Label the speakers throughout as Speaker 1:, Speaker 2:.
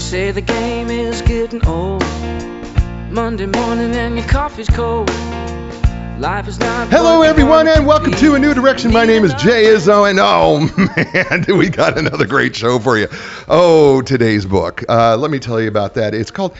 Speaker 1: say the game is getting old. Monday morning and your coffee's cold. Life is not.
Speaker 2: Hello, everyone, and welcome to A New Direction. My name is Jay Izzo, and oh, man, we got another great show for you. Oh, today's book. Let me tell you about that. It's called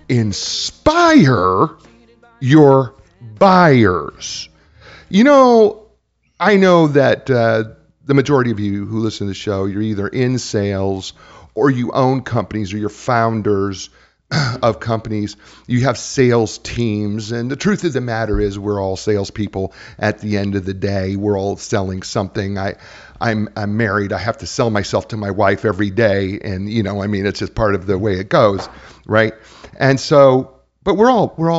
Speaker 2: Inspire Your Buyers. You know, I know that the majority of you who listen to the show, you're either in sales or you own companies or you're founders of companies. You have sales teams, and the truth of the matter is we're all salespeople at the end of the day. We're all selling something. I'm married. I have to sell myself to my wife every day, and it's just part of the way it goes, right? And so, but we're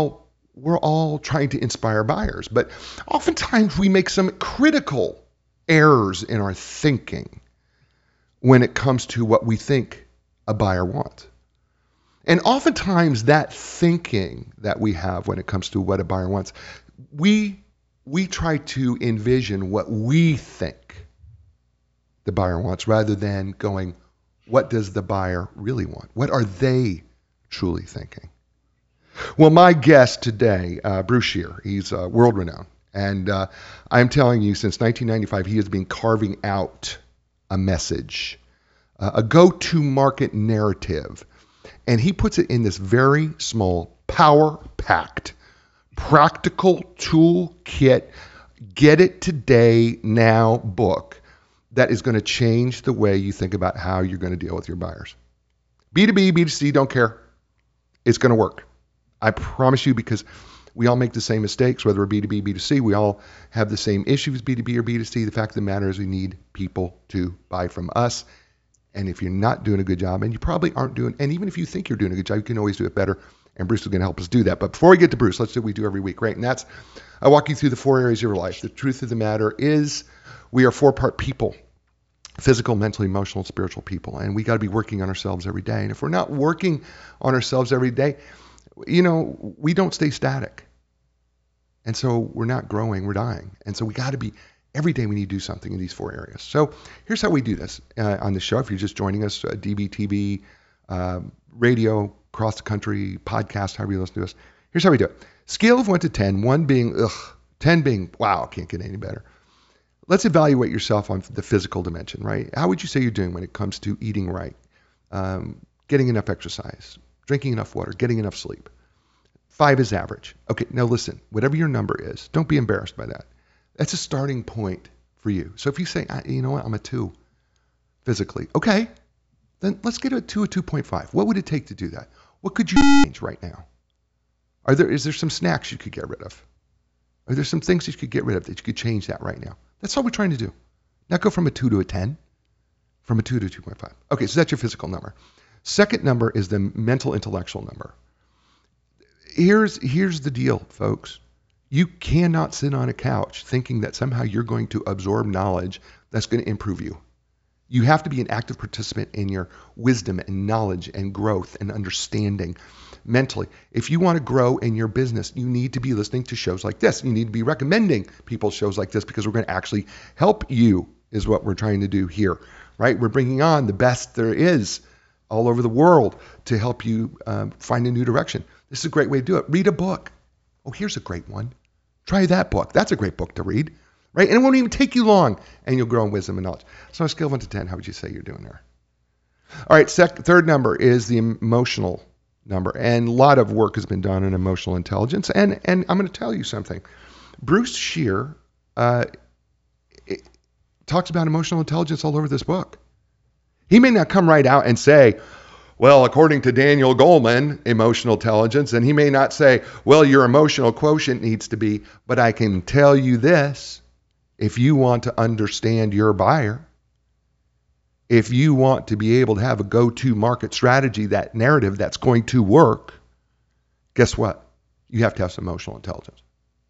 Speaker 2: all trying to inspire buyers, but oftentimes we make some critical errors in our thinking when it comes to what we think a buyer wants. And oftentimes that thinking that we have when it comes to what a buyer wants, we try to envision what we think the buyer wants rather than going, what does the buyer really want? What are they truly thinking? Well, my guest today, Bruce Shear, he's world-renowned. And I'm telling you, since 1995, he has been carving out a message, a go-to-market narrative. And he puts it in this very small, power-packed, practical toolkit, get it today, now book that is going to change the way you think about how you're going to deal with your buyers. B2B, B2C, don't care. It's going to work. I promise you, because we all make the same mistakes, whether we're B2B, B2C. We all have the same issues, B2B or B2C. The fact of the matter is we need people to buy from us. And if you're not doing a good job, and you probably aren't doing, and even if you think you're doing a good job, you can always do it better. And Bruce is going to help us do that. But before we get to Bruce, let's do what we do every week, right? And that's, I walk you through the 4 areas of your life. The truth of the matter is we are 4-part people: physical, mental, emotional, spiritual people. And we got to be working on ourselves every day. And if we're not working on ourselves every day, we don't stay static. And so we're not growing, we're dying. And so we got to be, every day we need to do something in these 4 areas. So here's how we do this on the show. If you're just joining us, DBTV, radio, across the country, podcast, however you listen to us, here's how we do it. Scale of 1 to 10, 1 being, 10 being, wow, can't get any better. Let's evaluate yourself on the physical dimension, right? How would you say you're doing when it comes to eating right, getting enough exercise, drinking enough water, getting enough sleep? 5 is average. Okay, now listen, whatever your number is, don't be embarrassed by that. That's a starting point for you. So if you say, you know what, I'm a 2 physically, okay, then let's get a 2, a 2.5. What would it take to do that? What could you change right now? Is there some snacks you could get rid of? Are there some things that you could get rid of that you could change that right now? That's all we're trying to do. Not go from a 2 to a 10, from a 2 to 2.5. Okay, so that's your physical number. Second number is the mental intellectual number. Here's the deal, folks. You cannot sit on a couch thinking that somehow you're going to absorb knowledge that's going to improve you. You have to be an active participant in your wisdom and knowledge and growth and understanding mentally. If you want to grow in your business, you need to be listening to shows like this. You need to be recommending people shows like this, because we're going to actually help you, is what we're trying to do here, right? We're bringing on the best there is all over the world to help you find a new direction. This is a great way to do it. Read a book. Oh, here's a great one. Try that book. That's a great book to read, right? And it won't even take you long, and you'll grow in wisdom and knowledge. So on a scale of 1 to 10, how would you say you're doing there? All right, third number is the emotional number. And a lot of work has been done on emotional intelligence. And I'm going to tell you something. Bruce Shear talks about emotional intelligence all over this book. He may not come right out and say, well, according to Daniel Goleman, emotional intelligence, and he may not say, well, your emotional quotient needs to be, but I can tell you this: if you want to understand your buyer, if you want to be able to have a go-to market strategy, that narrative that's going to work, guess what? You have to have some emotional intelligence.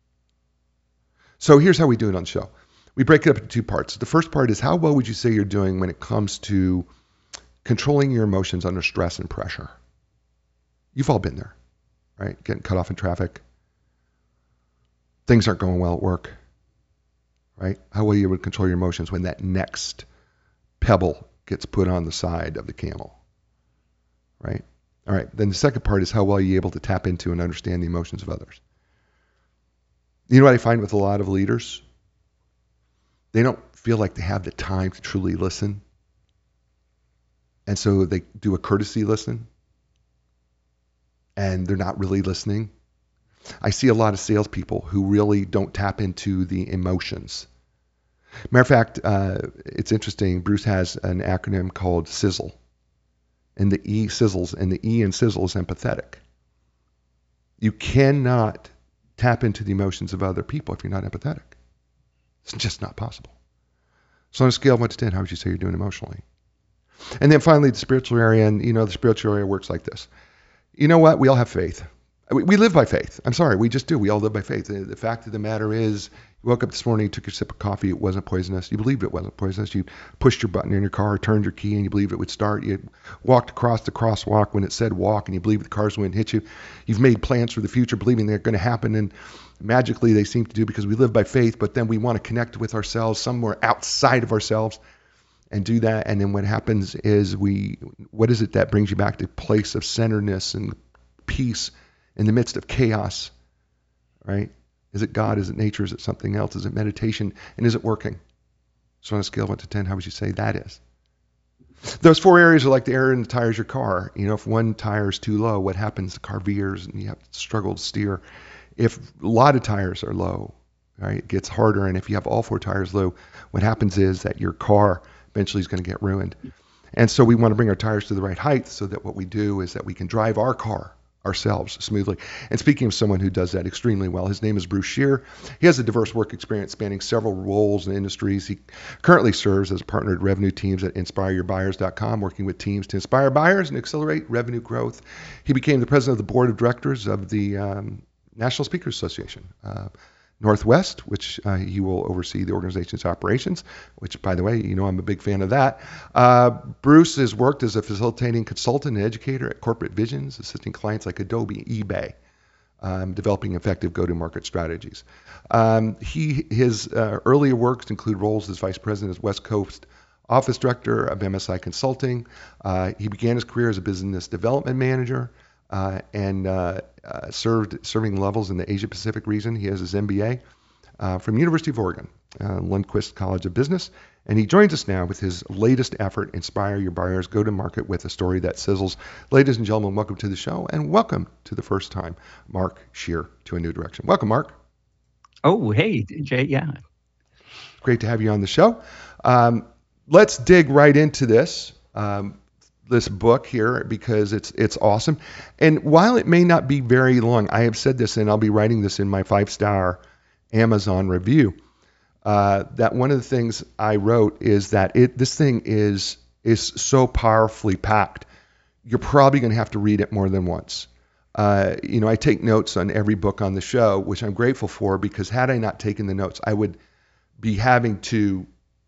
Speaker 2: So here's how we do it on the show. We break it up into 2 parts. The first part is, how well would you say you're doing when it comes to controlling your emotions under stress and pressure? You've all been there, right? Getting cut off in traffic. Things aren't going well at work, right? How well you would control your emotions when that next pebble gets put on the side of the camel, right? All right. Then the second part is how well you're able to tap into and understand the emotions of others. You know what I find with a lot of leaders? They don't feel like they have the time to truly listen. And so they do a courtesy listen. And they're not really listening. I see a lot of salespeople who really don't tap into the emotions. Matter of fact, it's interesting. Bruce has an acronym called SIZZLE. And the E sizzles, and the E in sizzle is empathetic. You cannot tap into the emotions of other people if you're not empathetic. It's just not possible. So on a scale of 1 to 10, how would you say you're doing emotionally? And then finally, the spiritual area, and the spiritual area works like this. You know what? We all have faith. We live by faith. I'm sorry, we just do. We all live by faith. The fact of the matter is, you woke up this morning, you took your sip of coffee, it wasn't poisonous. You believed it wasn't poisonous. You pushed your button in your car, turned your key, and you believed it would start. You walked across the crosswalk when it said walk, and you believed the cars wouldn't hit you. You've made plans for the future, believing they're going to happen, and magically they seem to do because we live by faith, but then we want to connect with ourselves somewhere outside of ourselves and do that. And then what happens is what is it that brings you back to a place of centeredness and peace in the midst of chaos, right? Is it God? Is it nature? Is it something else? Is it meditation? And is it working? So on a scale of 1 to 10, how would you say that is? Those 4 areas are like the air in the tires of your car. If one tire is too low, what happens? The car veers and you have to struggle to steer. If a lot of tires are low, right, it gets harder. And if you have all 4 tires low, what happens is that your car eventually is going to get ruined. And so we want to bring our tires to the right height so that what we do is that we can drive our car ourselves smoothly. And speaking of someone who does that extremely well, his name is Bruce Scheer. He has a diverse work experience spanning several roles and industries. He currently serves as a partner at revenue teams at InspireYourBuyers.com, working with teams to inspire buyers and accelerate revenue growth. He became the president of the board of directors of the National Speakers Association Northwest, which he will oversee the organization's operations, which, by the way, I'm a big fan of that. Bruce has worked as a facilitating consultant and educator at Corporate Visions, assisting clients like Adobe, eBay, developing effective go-to-market strategies. His earlier works include roles as vice president as West Coast office director of MSI Consulting. He began his career as a business development manager, and serving levels in the Asia Pacific region. He has his MBA from University of Oregon, Lundquist College of Business, and he joins us now with his latest effort, Inspire Your Buyers, Go to Market with a Story That Sizzles. Ladies and gentlemen, welcome to the show, and welcome to the first time, Mark Scheer, to A New Direction. Welcome, Mark.
Speaker 3: Oh, hey, Jay. Yeah.
Speaker 2: Great to have you on the show. Let's dig right into this. This book here, because it's awesome. And while it may not be very long, I have said this, and I'll be writing this in my 5-star Amazon review, that one of the things I wrote is that this thing is so powerfully packed, you're probably going to have to read it more than once. I take notes on every book on the show, which I'm grateful for, because had I not taken the notes, I would be having to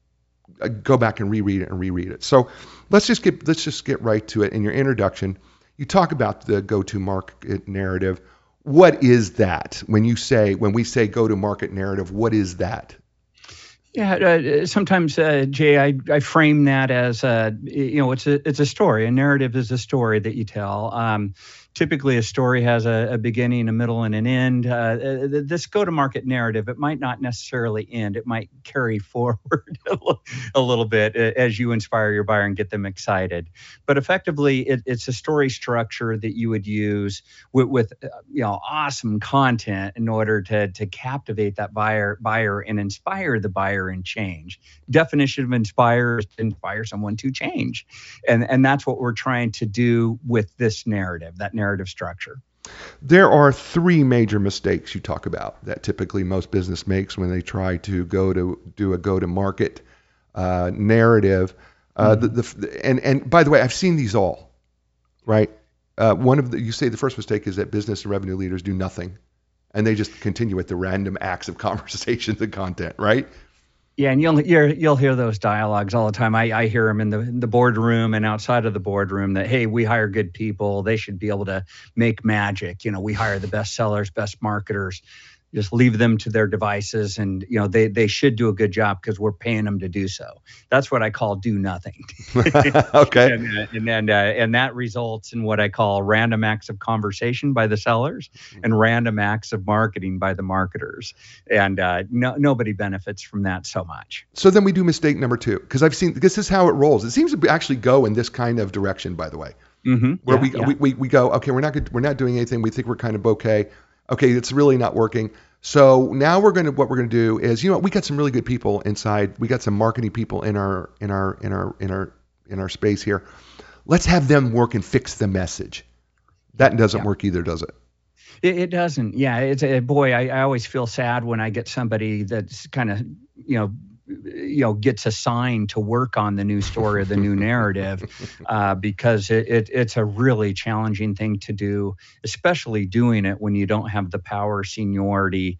Speaker 2: go back and reread it. So let's just get right to it. In your introduction, you talk about the go-to-market narrative. What is that? When we say go-to-market narrative, what is that?
Speaker 3: Yeah, sometimes, Jay, I frame that as it's a story. A narrative is a story that you tell. Typically, a story has a beginning, a middle, and an end. This go-to-market narrative, it might not necessarily end. It might carry forward a little bit as you inspire your buyer and get them excited. But effectively, it's a story structure that you would use with awesome content in order to captivate that buyer and inspire the buyer and change. Definition of inspire is to inspire someone to change, and that's what we're trying to do with this narrative. That narrative structure.
Speaker 2: There are 3 major mistakes you talk about that typically most business makes when they try to do a go-to-market narrative. And by the way, I've seen these all, right? You say the first mistake is that business and revenue leaders do nothing, and they just continue with the random acts of conversations and content, right?
Speaker 3: Yeah, and you'll hear those dialogues all the time. I hear them in the boardroom and outside of the boardroom that, hey, we hire good people. They should be able to make magic. We hire the best sellers, best marketers. just leave them to their devices, and they should do a good job because we're paying them to do so. That's what I call do nothing.
Speaker 2: Okay.
Speaker 3: And that results in what I call random acts of conversation by the sellers and random acts of marketing by the marketers, and nobody benefits from that so much.
Speaker 2: So then we do mistake number 2, because I've seen this is how it rolls. It seems to actually go in this kind of direction, by the way, where we go, okay, we're not doing anything. We think we're kind of okay. Okay, it's really not working. So now what we're gonna do is, we got some really good people inside. We got some marketing people in our space here. Let's have them work and fix the message. That doesn't work either, does it?
Speaker 3: It doesn't. Yeah, it's boy. I always feel sad when I get somebody that's kind of gets assigned to work on the new story or the new narrative, because it's a really challenging thing to do, especially doing it when you don't have the power or seniority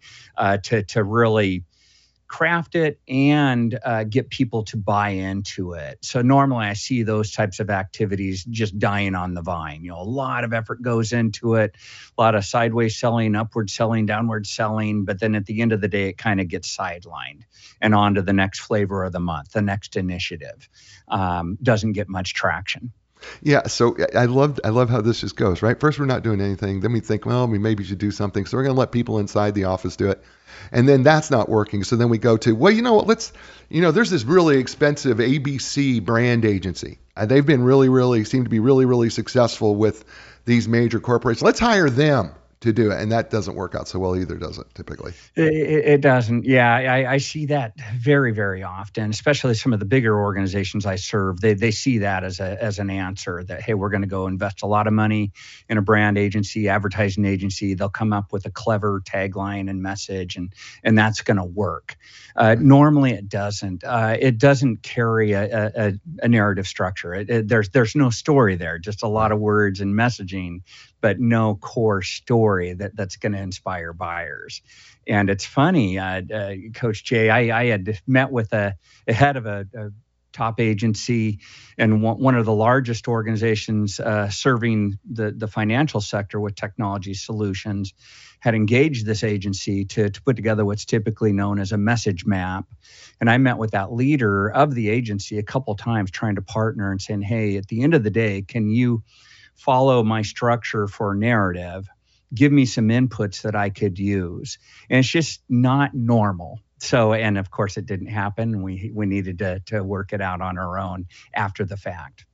Speaker 3: to really craft it and get people to buy into it. So normally I see those types of activities just dying on the vine. A lot of effort goes into it, a lot of sideways selling, upward selling, downward selling, but then at the end of the day, it kind of gets sidelined and on to the next flavor of the month, the next initiative. Doesn't get much traction.
Speaker 2: Yeah, so I love how this just goes, right? First, we're not doing anything. Then we think, well, we maybe should do something. So we're going to let people inside the office do it. And then that's not working. So then we go to, well, there's this really expensive ABC brand agency. They've been seem to be really, really successful with these major corporations. Let's hire them to do it. And that doesn't work out so well either, does it, typically?
Speaker 3: It doesn't. Yeah, I see that very, very often, especially some of the bigger organizations I serve. They see that as an answer that, hey, we're going to go invest a lot of money in a brand agency, advertising agency. They'll come up with a clever tagline and message, and that's going to work. Normally it doesn't. It doesn't carry a narrative structure. There's no story there, just a lot of words and messaging, but no core story that's going to inspire buyers. And it's funny, Coach Jay, I had met with a head of a top agency and one of the largest organizations serving the financial sector with technology solutions, had engaged this agency to put together what's typically known as a message map. And I met with that leader of the agency a couple times trying to partner and saying, hey, at the end of the day, can you follow my structure for narrative, give me some inputs that I could use? And it's just not normal. So, and of course it didn't happen. We needed to work it out on our own after the fact.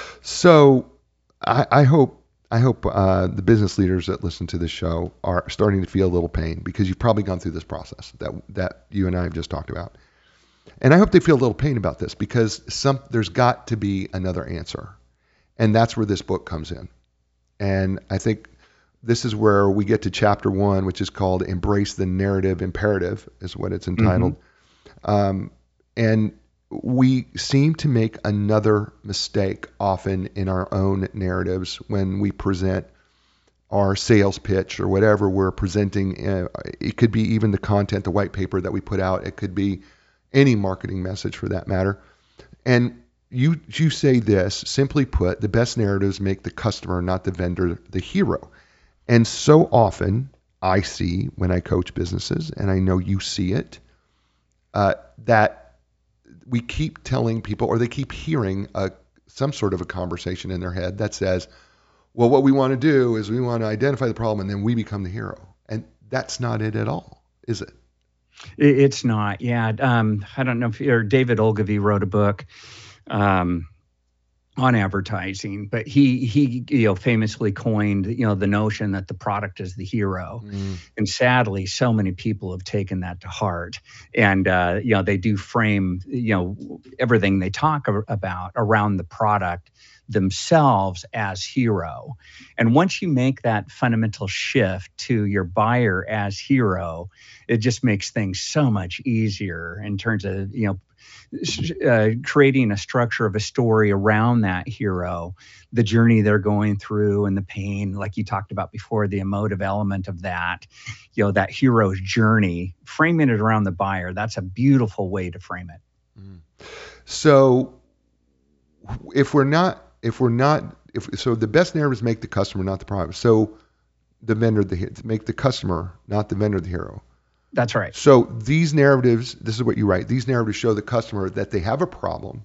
Speaker 2: So I hope the business leaders that listen to this show are starting to feel a little pain, because you've probably gone through this process that you and I have just talked about. And I hope they feel a little pain about this, because there's got to be another answer. And that's where this book comes in. And I think this is where we get to chapter 1, which is called Embrace the Narrative Imperative, is what it's entitled. Mm-hmm. And we seem to make another mistake often in our own narratives when we present our sales pitch or whatever we're presenting. It could be even the content, the white paper that we put out. It could be any marketing message for that matter. And you say this, simply put, the best narratives make the customer, not the vendor, the hero. And so often I see when I coach businesses, and I know you see it, that we keep telling people, or they keep hearing some sort of a conversation in their head that says, well, what we want to do is we want to identify the problem and then we become the hero. And that's not it at all, is it?
Speaker 3: It's not. Yeah. I don't know if David Ogilvy wrote a book on advertising, but he famously coined the notion that the product is the hero. And sadly, so many people have taken that to heart, and they do frame everything they talk about around the product themselves as hero. And once you make that fundamental shift to your buyer as hero, it just makes things so much easier in terms of creating a structure of a story around that hero, the journey they're going through and the pain, like you talked about before, the emotive element of that, that hero's journey, framing it around the buyer. That's a beautiful way to frame it.
Speaker 2: So if the best narratives make the customer, not the product. So make the customer, not the vendor, the hero.
Speaker 3: That's right.
Speaker 2: So these narratives, this is what you write, these narratives show the customer that they have a problem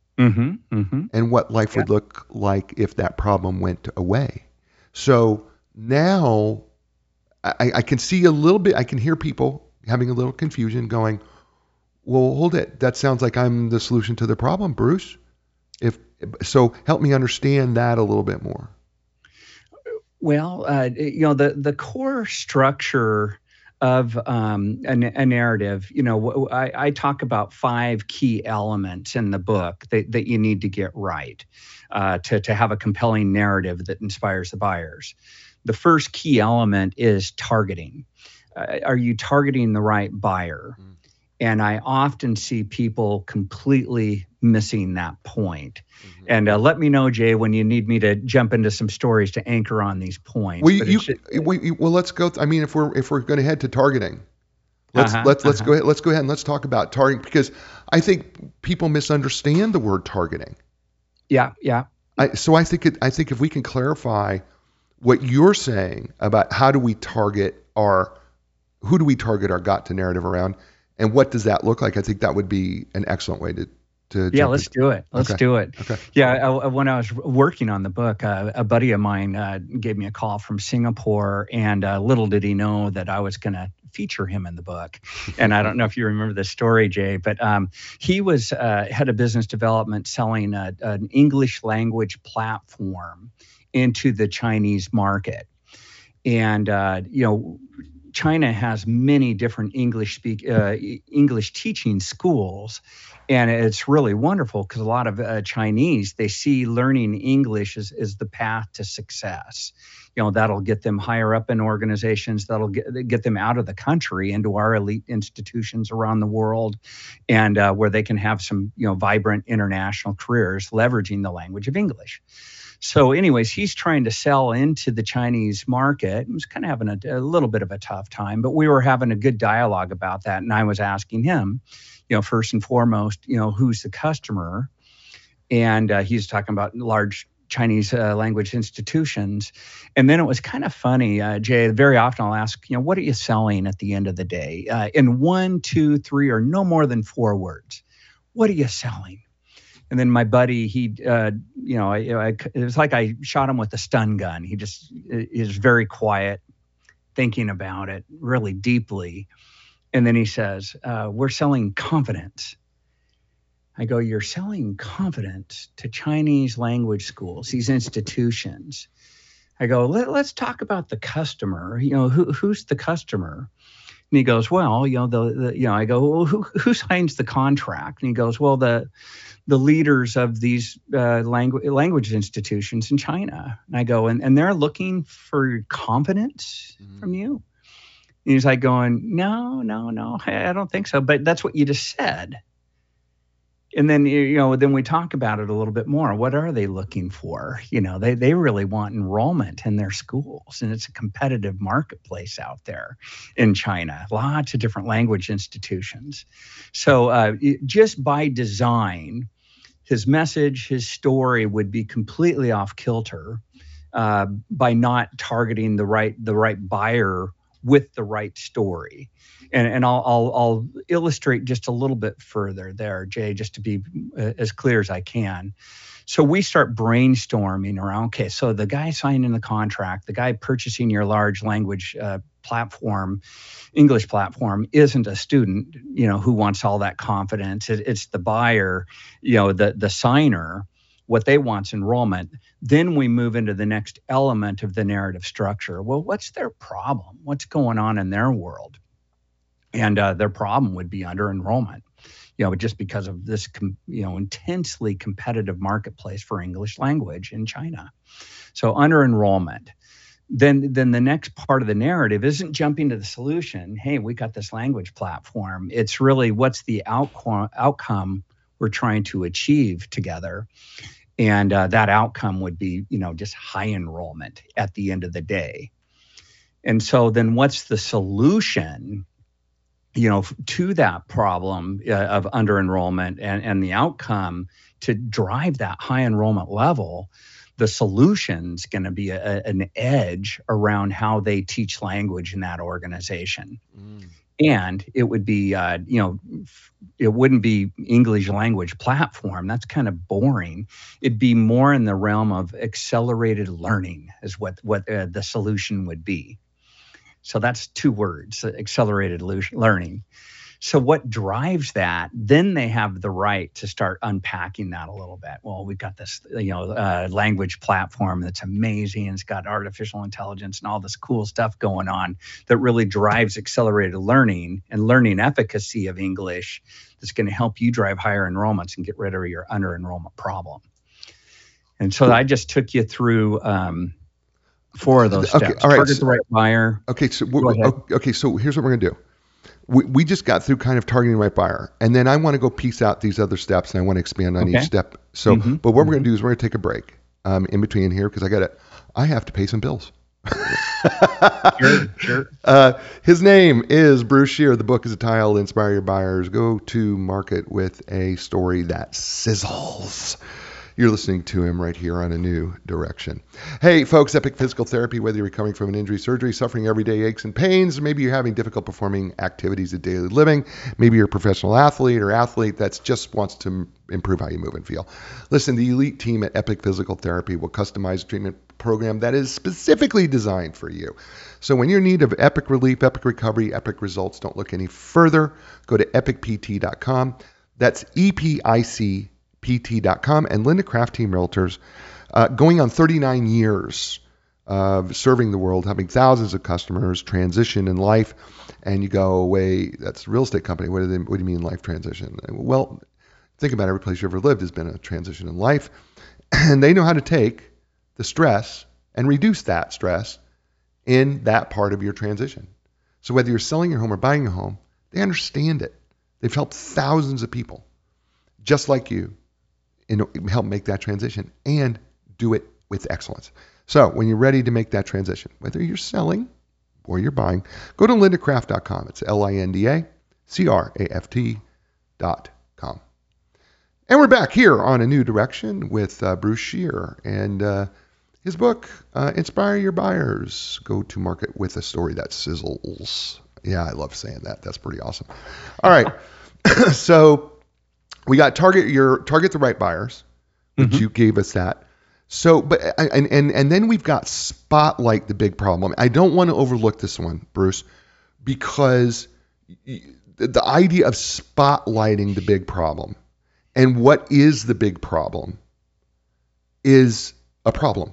Speaker 2: and what life would look like if that problem went away. So now I can see a little bit, I can hear people having a little confusion going, well, hold it. That sounds like I'm the solution to the problem, Bruce. So help me understand that a little bit more.
Speaker 3: Well, the core structure of a narrative, I talk about 5 key elements in the book that you need to get right to have a compelling narrative that inspires the buyers. The first key element is targeting. Are you targeting the right buyer? And I often see people completely missing that point. And let me know, Jay, when you need me to jump into some stories to anchor on these points.
Speaker 2: Well, let's go. I mean, if we're going to head to targeting, let's go ahead. Let's go ahead and let's talk about targeting, because I think people misunderstand the word targeting.
Speaker 3: Yeah.
Speaker 2: So I think if we can clarify what you're saying about who do we target our got to narrative around, and what does that look like, I think that would be an excellent way to
Speaker 3: let's do it. Let's do it.
Speaker 2: Okay.
Speaker 3: Yeah, when I was working on the book, a buddy of mine gave me a call from Singapore, and little did he know that I was going to feature him in the book. And I don't know if you remember this story, Jay, but he was head of business development selling an English language platform into the Chinese market. And, China has many different English teaching schools, and it's really wonderful because a lot of Chinese, they see learning English as the path to success. That'll get them higher up in organizations, that'll get them out of the country into our elite institutions around the world, and where they can have some vibrant international careers leveraging the language of English. So anyways, he's trying to sell into the Chinese market. He was kind of having a little bit of a tough time, but we were having a good dialogue about that. And I was asking him, first and foremost, who's the customer? And he's talking about large Chinese language institutions. And then it was kind of funny, Jay, very often I'll ask, what are you selling at the end of the day? In 1, 2, 3, or no more than 4 words. What are you selling? And then my buddy, it was like I shot him with a stun gun. He is very quiet, thinking about it really deeply. And then he says, we're selling confidence. I go, you're selling confidence to Chinese language schools, these institutions. I go, let's talk about the customer. Who's the customer? And he goes, well, I go, well, who signs the contract? And he goes, well, the leaders of these language institutions in China. And I go, and they're looking for confidence from you? And he's like going, no, I don't think so. But that's what you just said. And then, then we talk about it a little bit more. What are they looking for? They really want enrollment in their schools. And it's a competitive marketplace out there in China, lots of different language institutions. So just by design, his message, his story would be completely off kilter by not targeting the right buyer with the right story. And I'll illustrate just a little bit further there, Jay, just to be as clear as I can. So we start brainstorming around, okay, so the guy signing the contract, the guy purchasing your large language platform, English platform, isn't a student, who wants all that confidence. It's the buyer, the signer. What they want's enrollment. Then we move into the next element of the narrative structure. Well, what's their problem? What's going on in their world? And their problem would be under enrollment, just because of this, intensely competitive marketplace for English language in China. So under enrollment. Then the next part of the narrative isn't jumping to the solution. Hey, we got this language platform. It's really what's the outcome we're trying to achieve together. And that outcome would be, just high enrollment at the end of the day. And so then what's the solution, to that problem of under enrollment and the outcome to drive that high enrollment level? The solution's going to be an edge around how they teach language in that organization. And it would be, it wouldn't be English language platform. That's kind of boring. It'd be more in the realm of accelerated learning is what the solution would be. So that's 2 words, accelerated learning. So what drives that? Then they have the right to start unpacking that a little bit. Well, we've got this, language platform that's amazing. It's got artificial intelligence and all this cool stuff going on that really drives accelerated learning and learning efficacy of English. That's going to help you drive higher enrollments and get rid of your under enrollment problem. And so I just took you through 4 of those steps.
Speaker 2: Okay, all right.
Speaker 3: Target the right buyer.
Speaker 2: Okay, so so here's what we're gonna do. We just got through kind of targeting the right buyer, and then I want to go piece out these other steps, and I want to expand on each step. So, but what we're gonna do is we're gonna take a break in between here because I have to pay some bills.
Speaker 3: Sure.
Speaker 2: His name is Bruce Shear. The book is entitled Inspire Your Buyers. Go to market with a story that sizzles. You're listening to him right here on A New Direction. Hey, folks, Epic Physical Therapy, whether you're recovering from an injury, surgery, suffering everyday aches and pains, maybe you're having difficult performing activities of daily living, maybe you're a professional athlete or athlete that just wants to improve how you move and feel. Listen, the elite team at Epic Physical Therapy will customize a treatment program that is specifically designed for you. So when you're in need of epic relief, epic recovery, epic results, don't look any further. Go to epicpt.com. That's EPIC. pt.com, and Linda Craft Team Realtors, going on 39 years of serving the world, having thousands of customers, transition in life, and you go away, that's a real estate company. What do you mean life transition? Well, think about every place you ever lived has been a transition in life, and they know how to take the stress and reduce that stress in that part of your transition. So whether you're selling your home or buying a home, they understand it. They've helped thousands of people just like you help make that transition and do it with excellence. So when you're ready to make that transition, whether you're selling or you're buying, go to lindacraft.com. It's LINDACRAFT.com. And we're back here on A New Direction with Bruce Shear and his book, Inspire Your Buyers. Go to market with a story that sizzles. Yeah, I love saying that. That's pretty awesome. All right. So we got target the right buyers, which you gave us that. So, but and then we've got spotlight the big problem. I don't want to overlook this one, Bruce, because the idea of spotlighting the big problem and what is the big problem is a problem.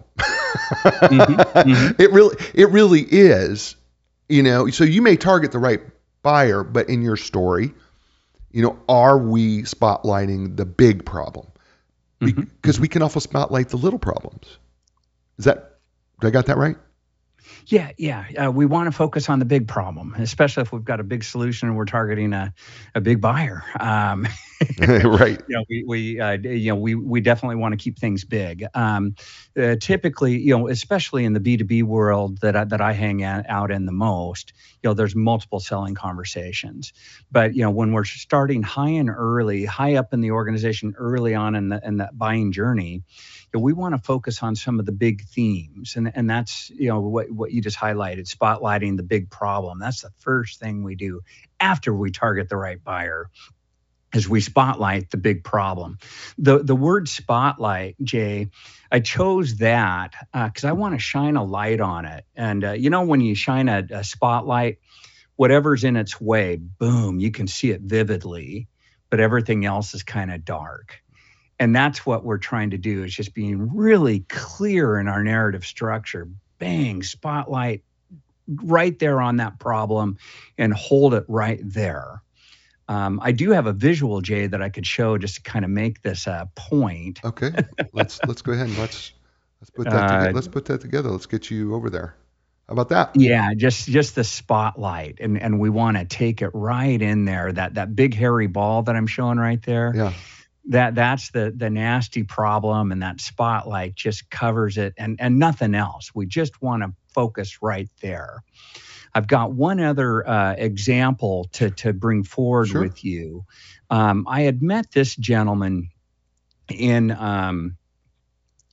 Speaker 2: It really is. So you may target the right buyer, but in your story, are we spotlighting the big problem? Because we can also spotlight the little problems. Did I got that right?
Speaker 3: Yeah. We want to focus on the big problem, especially if we've got a big solution and we're targeting a big buyer.
Speaker 2: Right.
Speaker 3: We definitely want to keep things big. Typically, especially in the B2B world that I hang out in the most, there's multiple selling conversations. But when we're starting high up in the organization, early on in that buying journey, we want to focus on some of the big themes, and that's what you just highlighted, spotlighting the big problem. That's the first thing we do after we target the right buyer, is we spotlight the big problem. The word spotlight, Jay, I chose that because I want to shine a light on it. And when you shine a spotlight, whatever's in its way, boom, you can see it vividly, but everything else is kind of dark. And that's what we're trying to do, is just being really clear in our narrative structure. Bang, spotlight right there on that problem and hold it right there. I do have a visual, Jay, that I could show just to kind of make this a point.
Speaker 2: Okay, let's go ahead and let's put that together. Let's put that together. Let's get you over there. How about that?
Speaker 3: Yeah, just the spotlight, and we want to take it right in there. That big hairy ball that I'm showing right there.
Speaker 2: Yeah.
Speaker 3: That's the nasty problem, and that spotlight just covers it and nothing else. We just want to focus right there. I've got one other example to bring forward with you. I had met this gentleman in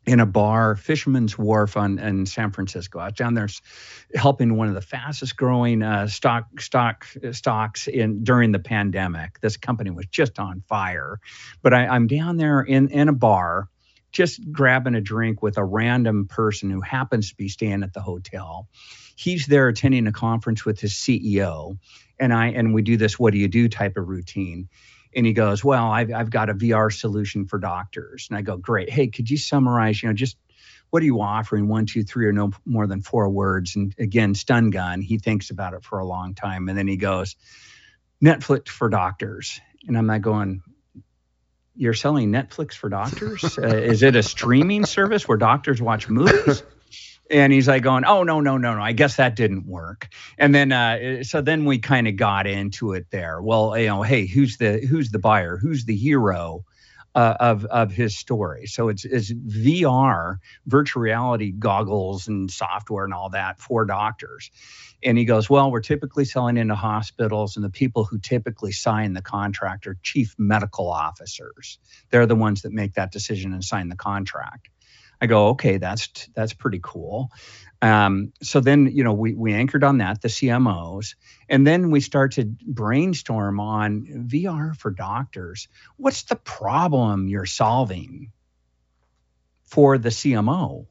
Speaker 3: in a bar, Fisherman's Wharf in San Francisco. I was down there helping one of the fastest growing stocks during the pandemic. This company was just on fire. But I'm down there in a bar, just grabbing a drink with a random person who happens to be staying at the hotel. He's there attending a conference with his CEO. And we do this what do you do type of routine. And he goes, well, I've got a VR solution for doctors. And I go, great. Hey, could you summarize, just what are you offering? 1, 2, 3, or no more than 4 words. And again, stun gun. He thinks about it for a long time. And then he goes, Netflix for doctors. And I'm not going, you're selling Netflix for doctors? Is it a streaming service where doctors watch movies? And he's like going, oh, no. I guess that didn't work. And then, so then we kind of got into it there. Well, hey, who's the buyer? Who's the hero of his story? So it's VR, virtual reality goggles and software and all that for doctors. And he goes, well, we're typically selling into hospitals, and the people who typically sign the contract are chief medical officers. They're the ones that make that decision and sign the contract. I go, okay, that's pretty cool. So then, we anchored on that, the CMOs, and then we start to brainstorm on VR for doctors. What's the problem you're solving for the CMO?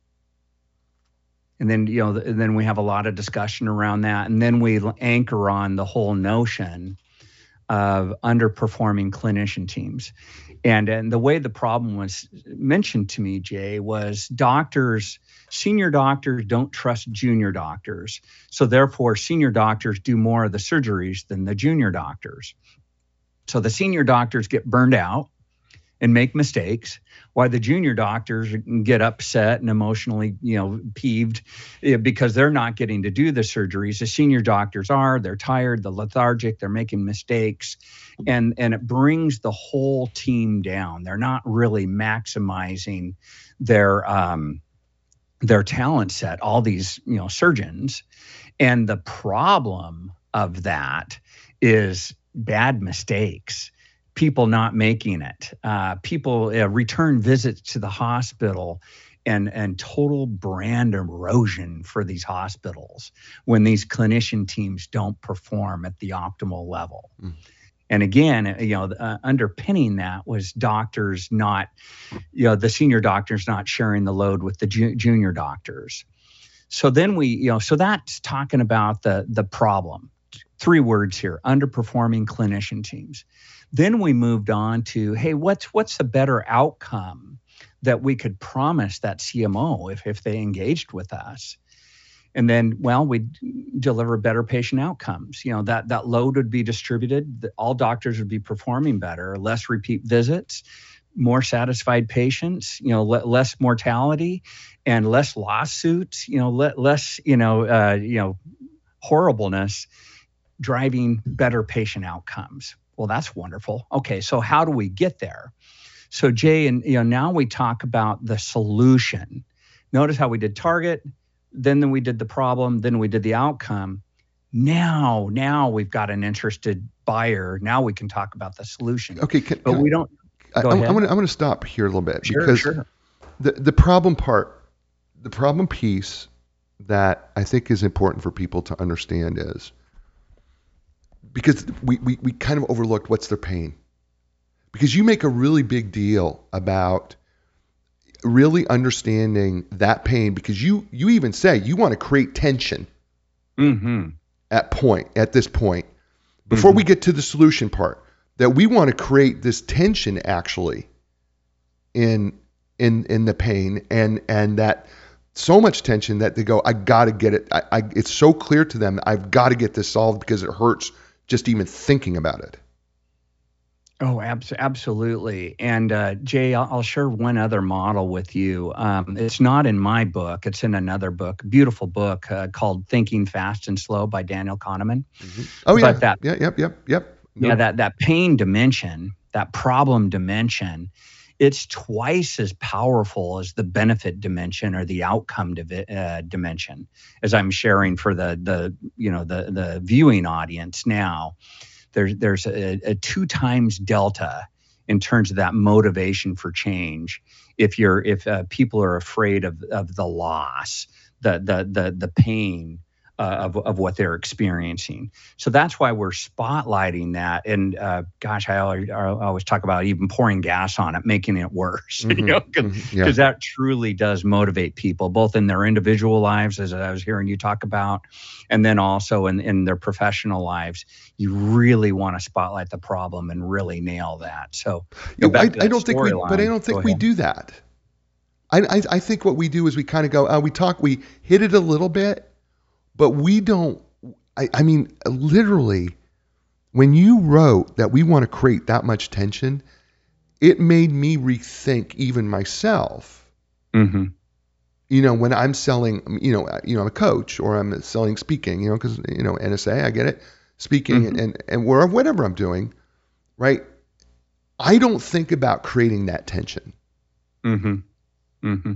Speaker 3: And then, then we have a lot of discussion around that. And then we anchor on the whole notion of underperforming clinician teams. And the way the problem was mentioned to me, Jay, was senior doctors don't trust junior doctors. So therefore, senior doctors do more of the surgeries than the junior doctors. So the senior doctors get burned out and make mistakes, while the junior doctors get upset and emotionally, peeved because they're not getting to do the surgeries. The senior doctors they're tired, they're lethargic, they're making mistakes, and it brings the whole team down. They're not really maximizing their talent set, all these, surgeons. And the problem of that is bad mistakes. People not making it, people return visits to the hospital, and total brand erosion for these hospitals when these clinician teams don't perform at the optimal level. Mm. And again, underpinning that was doctors not, the senior doctors not sharing the load with the junior doctors. So then so that's talking about the problem. 3 words here: underperforming clinician teams. Then we moved on to, hey, what's the better outcome that we could promise that CMO if they engaged with us? And then, we deliver better patient outcomes. That load would be distributed. All doctors would be performing better, less repeat visits, more satisfied patients, less mortality and less lawsuits, less, horribleness, driving better patient outcomes. Well, that's wonderful. Okay, so how do we get there? So Jay, and now we talk about the solution. Notice how we did target, then we did the problem, then we did the outcome. Now we've got an interested buyer. Now we can talk about the solution.
Speaker 2: Okay,
Speaker 3: we don't. Go ahead.
Speaker 2: I'm going to stop here a little bit
Speaker 3: because
Speaker 2: the problem part, the problem piece that I think is important for people to understand is, because we kind of overlooked what's their pain. Because you make a really big deal about really understanding that pain, because you even say you want to create tension at this point, before we get to the solution part, that we want to create this tension actually in the pain, and that so much tension that they go, I got to get it. It's so clear to them, I've got to get this solved because it hurts just even thinking about it.
Speaker 3: Oh, absolutely. And Jay, I'll share one other model with you. It's not in my book. It's in another book, beautiful book called Thinking Fast and Slow by Daniel Kahneman. Mm-hmm.
Speaker 2: Oh, yeah.
Speaker 3: But
Speaker 2: Yep.
Speaker 3: Yeah, that pain dimension, that problem dimension, it's twice as powerful as the benefit dimension or the outcome dimension, as I'm sharing for the viewing audience now. There's a 2 times delta in terms of that motivation for change if people are afraid of the loss, the pain of what they're experiencing. So that's why we're spotlighting that. And gosh, I always talk about even pouring gas on it, making it worse, because that truly does motivate people, both in their individual lives, as I was hearing you talk about, and then also in their professional lives. You really want to spotlight the problem and really nail that. So
Speaker 2: I don't think we do that. I think what we do is we kind of go, we hit it a little bit, but we don't. I mean, literally, when you wrote that we want to create that much tension, it made me rethink even myself.
Speaker 3: Mm-hmm.
Speaker 2: When I'm selling, I'm a coach or I'm selling speaking, because, NSA, I get it, speaking and whatever I'm doing, right? I don't think about creating that tension.
Speaker 3: Mm-hmm. Mm-hmm.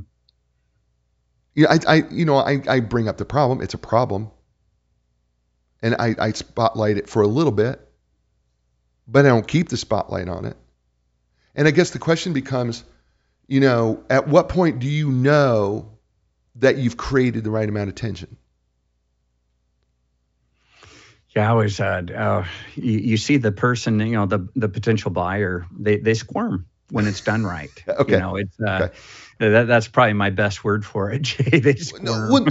Speaker 2: I bring up the problem. It's a problem. And I spotlight it for a little bit, but I don't keep the spotlight on it. And I guess the question becomes, at what point do you know that you've created the right amount of tension?
Speaker 3: Yeah, I always you see the person, the potential buyer, they squirm when it's done right.
Speaker 2: Okay.
Speaker 3: It's that's probably my best word for it, Jay. They squirm.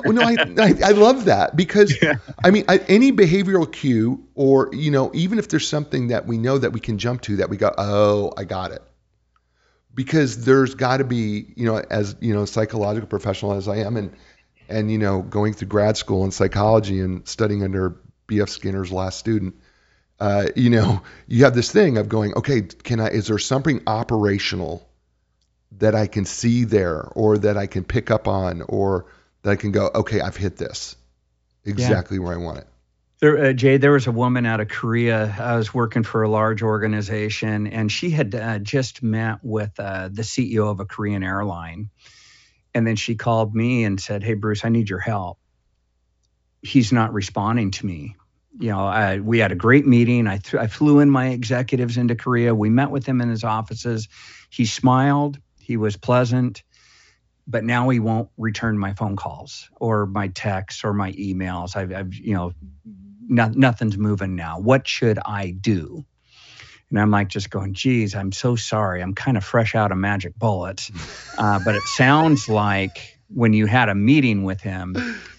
Speaker 2: I love that because I mean, any behavioral cue, or even if there's something that we know that we can jump to, that we go, oh, I got it. Because there's got to be, as psychological professional as I am, and going through grad school in psychology and studying under B.F. Skinner's last student, you have this thing of going, okay, is there something operational that I can see there, or that I can pick up on, or that I can go, okay, I've hit this exactly where I want it.
Speaker 3: Jay, there was a woman out of Korea. I was working for a large organization, and she had just met with the CEO of a Korean airline. And then she called me and said, hey, Bruce, I need your help. He's not responding to me. We had a great meeting. I flew in my executives into Korea. We met with him in his offices. He smiled. He was pleasant. But now he won't return my phone calls or my texts or my emails. Nothing's moving now. What should I do? And I'm like just going, geez, I'm so sorry. I'm kind of fresh out of magic bullets. But it sounds like when you had a meeting with him,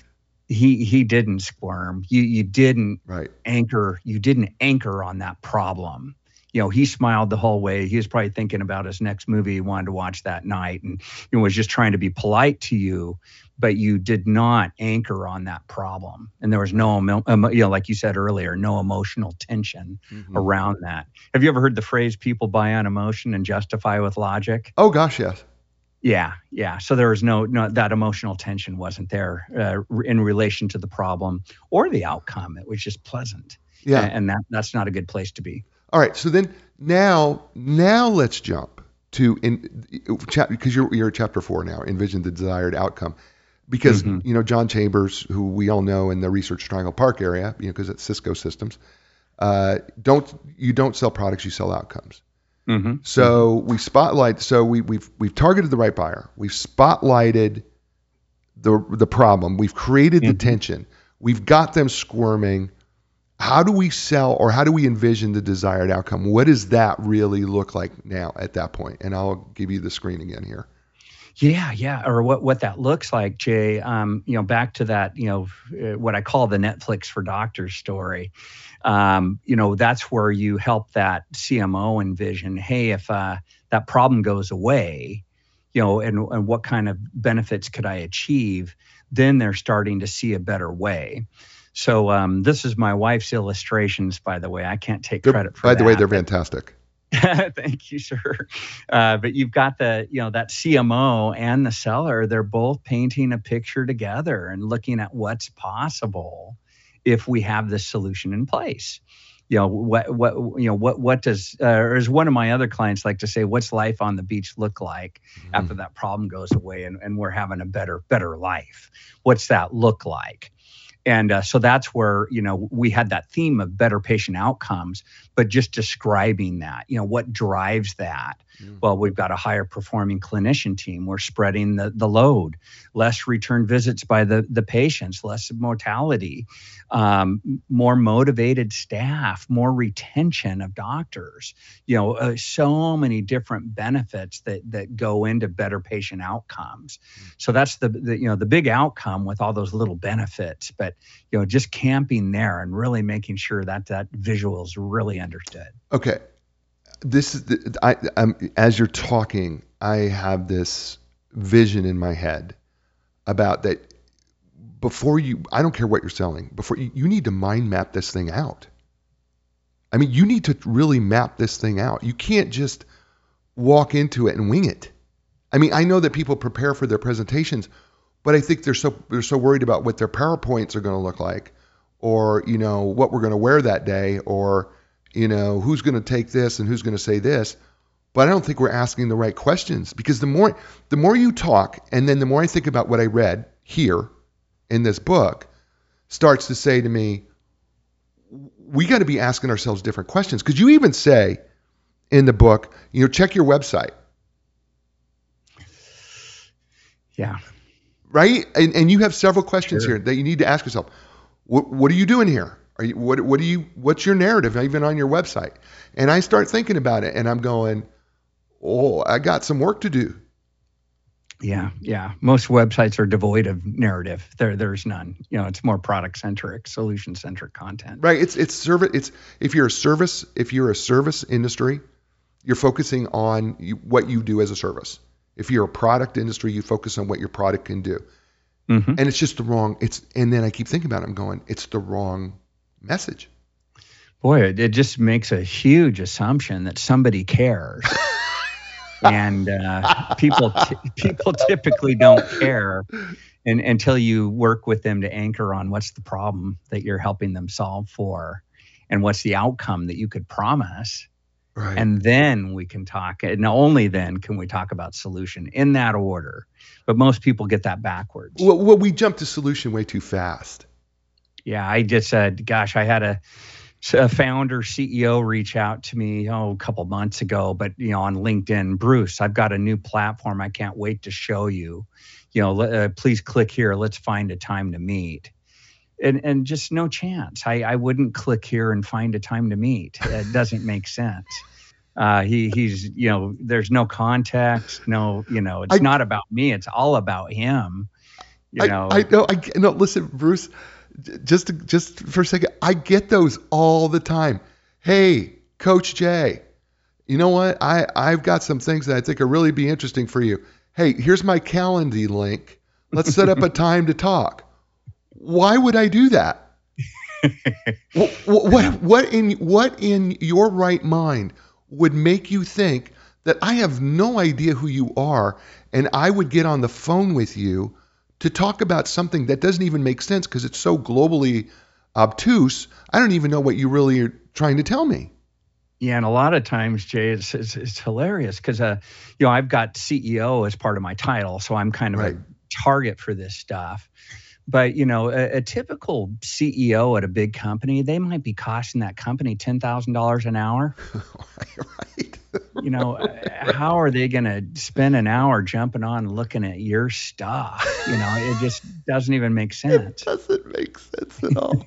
Speaker 3: he didn't squirm. You didn't anchor. You didn't anchor on that problem. He smiled the whole way. He was probably thinking about his next movie he wanted to watch that night, and was just trying to be polite to you. But you did not anchor on that problem, and there was no, like you said earlier, no emotional tension around that. Have you ever heard the phrase "people buy on emotion and justify with logic"?
Speaker 2: Oh gosh, yes.
Speaker 3: Yeah. So there was no that emotional tension wasn't there in relation to the problem or the outcome. It was just pleasant.
Speaker 2: Yeah,
Speaker 3: and that's not a good place to be.
Speaker 2: All right. So then now let's jump to because you're at chapter 4 now. Envision the desired outcome. Because John Chambers, who we all know in the Research Triangle Park area, because it's Cisco Systems, you don't sell products, you sell outcomes.
Speaker 3: Mm-hmm.
Speaker 2: So we spotlight. So we've targeted the right buyer. We've spotlighted the problem. We've created the tension. We've got them squirming. How do we sell, or how do we envision the desired outcome? What does that really look like now at that point? And I'll give you the screen again here.
Speaker 3: Yeah. Or what that looks like, Jay, back to that, what I call the Netflix for Doctors story. That's where you help that CMO envision, hey, if that problem goes away, and what kind of benefits could I achieve? Then they're starting to see a better way. So this is my wife's illustrations, by the way. I can't take credit for that.
Speaker 2: By the way, they're fantastic.
Speaker 3: Thank you, sir. But you've got that CMO and the seller, they're both painting a picture together and looking at what's possible if we have this solution in place. What does, or as one of my other clients like to say, what's life on the beach look like after that problem goes away and we're having a better life? What's that look like? And so that's where, we had that theme of better patient outcomes, but just describing that, what drives that? Well, we've got a higher performing clinician team. We're spreading the load, less return visits by the patients, less mortality, more motivated staff, more retention of doctors, so many different benefits that go into better patient outcomes. So that's the big outcome with all those little benefits, but just camping there and really making sure that visual is really understood.
Speaker 2: Okay. This is as you're talking, I have this vision in my head about that. I don't care what you're selling, before you need to mind map this thing out. I mean, you need to really map this thing out. You can't just walk into it and wing it. I mean, I know that people prepare for their presentations, but I think they're so worried about what their PowerPoints are going to look like, or what we're going to wear that day, or who's going to take this and who's going to say this. But I don't think we're asking the right questions, because the more you talk, and then the more I think about what I read here in this book, starts to say to me, we got to be asking ourselves different questions. Because you even say in the book, check your website.
Speaker 3: Yeah.
Speaker 2: Right? And you have several questions here that you need to ask yourself. What are you doing here? What's your narrative, even on your website? And I start thinking about it, and I'm going, I got some work to do.
Speaker 3: Yeah. Most websites are devoid of narrative. There's none. It's more product centric, solution centric content.
Speaker 2: Right. It's service. If you're a service industry, you're focusing on what you do as a service. If you're a product industry, you focus on what your product can do. Mm-hmm. And it's just the wrong. And then I keep thinking about it. I'm going, it's the wrong message.
Speaker 3: Boy, it just makes a huge assumption that somebody cares. And people typically don't care until you work with them to anchor on what's the problem that you're helping them solve for, and what's the outcome that you could promise. Right. And then we can talk, and only then can we talk about solution in that order. But most people get that backwards.
Speaker 2: Well, we jump to solution way too fast.
Speaker 3: Yeah, I just said, gosh, I had a founder, CEO reach out to me a couple months ago, but on LinkedIn, Bruce, I've got a new platform. I can't wait to show you. Please click here. Let's find a time to meet. And just no chance. I wouldn't click here and find a time to meet. It doesn't make sense. He's there's no context. No, it's not about me. It's all about him.
Speaker 2: I know. Listen, Bruce. Just for a second, I get those all the time. Hey, Coach Jay, you know what? I've got some things that I think will really be interesting for you. Hey, here's my Calendly link. Let's set up a time to talk. Why would I do that? What in your right mind would make you think that I have no idea who you are and I would get on the phone with you to talk about something that doesn't even make sense because it's so globally obtuse? I don't even know what you really are trying to tell me.
Speaker 3: Yeah, and a lot of times, Jay, it's hilarious because I've got CEO as part of my title, so I'm kind of a target for this stuff. But a typical CEO at a big company, they might be costing that company $10,000 an hour.
Speaker 2: Right.
Speaker 3: How are they going to spend an hour jumping on looking at your stuff? It just doesn't even make sense.
Speaker 2: It doesn't make sense at all.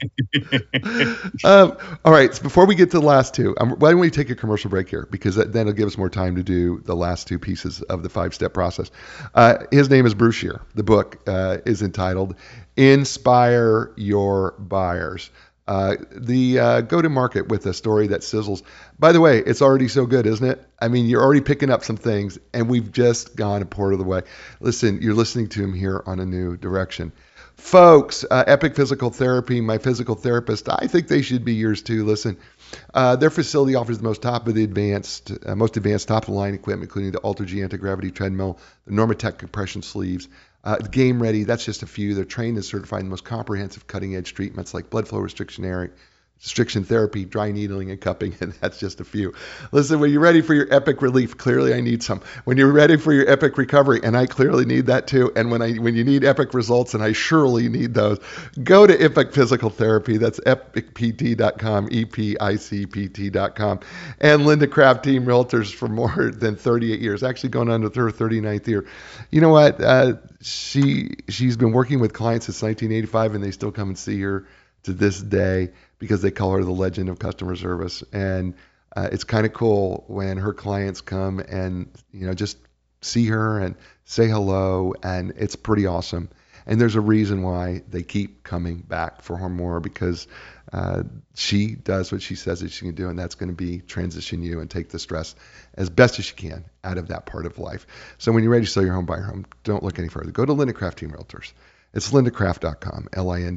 Speaker 2: All right. So before we get to the last two, why don't we take a commercial break here? Because then it'll give us more time to do the last two pieces of the 5-step process. His name is Bruce Shear. The book is entitled Inspire Your Buyers. Go to market with a story that sizzles. By the way, it's already so good, isn't it? I mean, you're already picking up some things, and we've just gone a quarter of the way. Listen, you're listening to him here on A New Direction. Folks, Epic Physical Therapy, my physical therapist, I think they should be yours too. Listen, their facility offers the most advanced top-of-the-line equipment, including the Ultra-G anti-gravity treadmill, the Normatec compression sleeves, Game Ready. That's just a few. They're trained and certified in the most comprehensive cutting-edge treatments like blood flow restriction, restriction therapy, dry needling, and cupping, and that's just a few. Listen, when you're ready for your epic relief, clearly I need some. When you're ready for your epic recovery, and I clearly need that too, and when you need epic results, and I surely need those, go to Epic Physical Therapy. That's epicpt.com, EPICPT.com. And Linda Craft, Team Realtors for more than 38 years, actually going on to her 39th year. You know what? She's been working with clients since 1985, and they still come and see her to this day because they call her the legend of customer service. And it's kind of cool when her clients come and, just see her and say hello, and it's pretty awesome. And there's a reason why they keep coming back for her more, because she does what she says that she can do, and that's going to be transition you and take the stress as best as you can out of that part of life. So when you're ready to sell your home, buy your home, don't look any further. Go to Linda Craft Team Realtors. It's lindacraft.com,